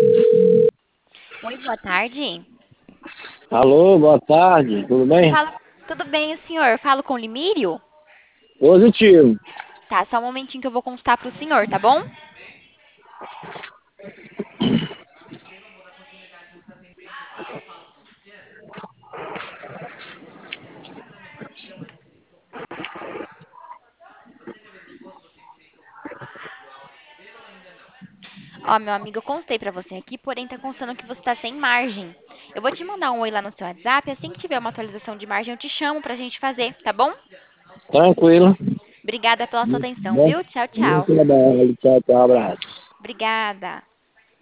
Oi, boa tarde. Alô, boa tarde, tudo Eu bem? falo, tudo bem, o senhor? Eu falo com o Limírio? Positivo. Tá, só um momentinho que eu vou consultar pro senhor, tá bom? Ó, meu amigo, eu constei pra você aqui, porém tá constando que você tá sem margem. Eu vou te mandar um oi lá no seu WhatsApp, assim que tiver uma atualização de margem eu te chamo pra gente fazer, tá bom? Tranquilo. Obrigada pela sua atenção, Bom, viu? Tchau, bom tchau. trabalho. Tchau, tchau, abraço. Obrigada.